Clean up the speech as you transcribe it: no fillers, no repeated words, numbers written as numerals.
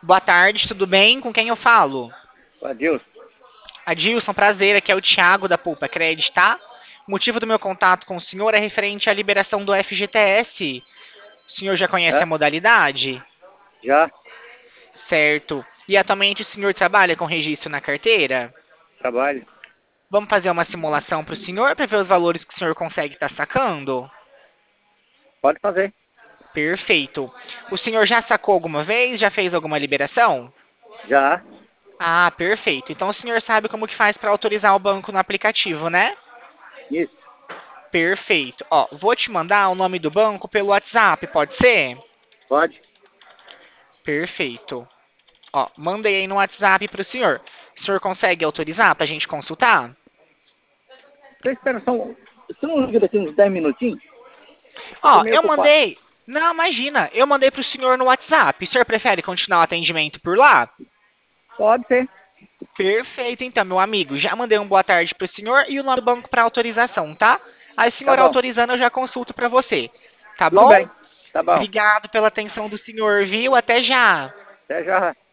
Boa tarde, tudo bem? Com quem eu falo? Adilson. Adilson, prazer, aqui é o Thiago da Poupa Credit, tá? O motivo do meu contato com o senhor é referente à liberação do FGTS. O senhor já conhece É? a modalidade? Já Certo. E atualmente o senhor trabalha com registro na carteira? trabalho. Vamos fazer uma simulação para o senhor para ver os valores que o senhor consegue estar sacando? Pode fazer. Perfeito. O senhor já sacou alguma vez? Já fez alguma liberação? Já. Ah, perfeito. Então o senhor sabe como que faz para autorizar o banco no aplicativo, né? Isso. Perfeito. Ó, vou te mandar o nome do banco pelo WhatsApp, pode ser? Pode. Perfeito. Ó, mandei aí no WhatsApp para o senhor. O senhor consegue autorizar para a gente consultar? Você espera só um... Você não liga daqui uns 10 minutinhos? Eu tô Ó, meio eu ocupado. mandei. Não, imagina, eu mandei para o senhor no WhatsApp. O senhor prefere continuar o atendimento por lá? Pode ser. Perfeito, então, meu amigo. Já mandei um boa tarde para o senhor e o nome do banco para autorização, tá? Aí, o Tá senhor bom. autorizando, eu já consulto para você. Tá Tudo bom? bem. Tá bom. Obrigado pela atenção do senhor, viu? Até já. Até já.